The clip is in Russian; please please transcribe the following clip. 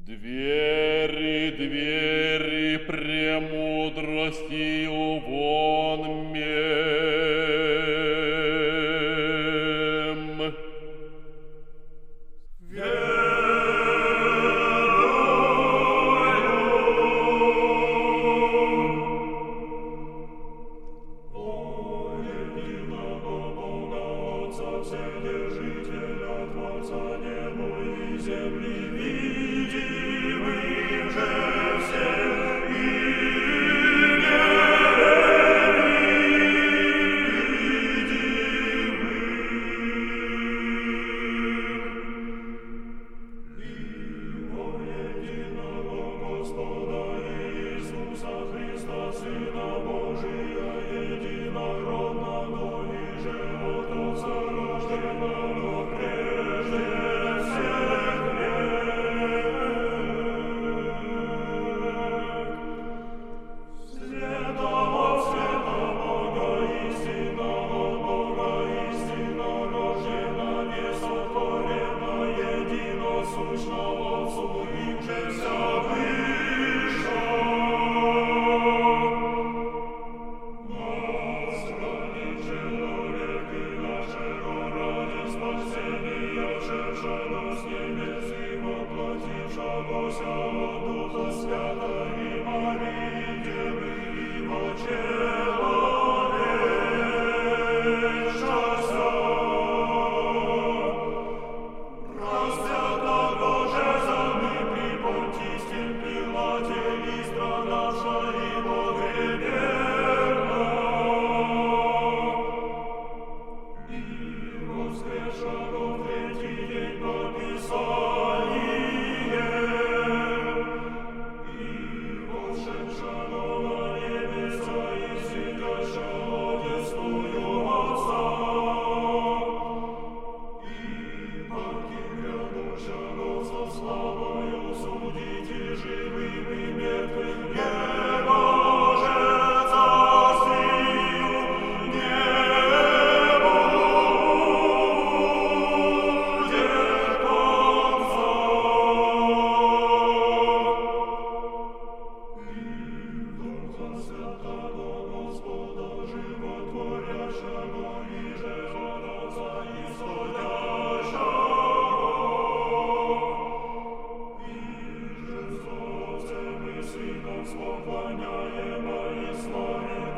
Двери, двери, премудростью вон мем. Вседержителя, Творца небу и земли, видимых же всех и невидимых. Во единого Господа Иисуса Христа, Сына Божия, единородного, ниже от Отца рожденного прежде всех век. Света от света Бога, истина от Бога, истина рождена, несотворена, единосущна Отцу, им же вся выша. Нас ради человек и нашего ради спасения, шедшего с небес и воплотившегося от Духа Свята и Марии Девы, его человечества. Распятого же за мы при Понтисте Пилате и страдавша и погребена, и воскресшего в третий день по Писаниям, и вошедшего на небеса и сидящего одесную Отца, и паки грядущего со славою судить и живым и мертвым, Его же царствию не будет конца. И Духа Святого Господа животворящего, и же от Отца исходящего, и же с Отцем и Сыном склоняемо и славим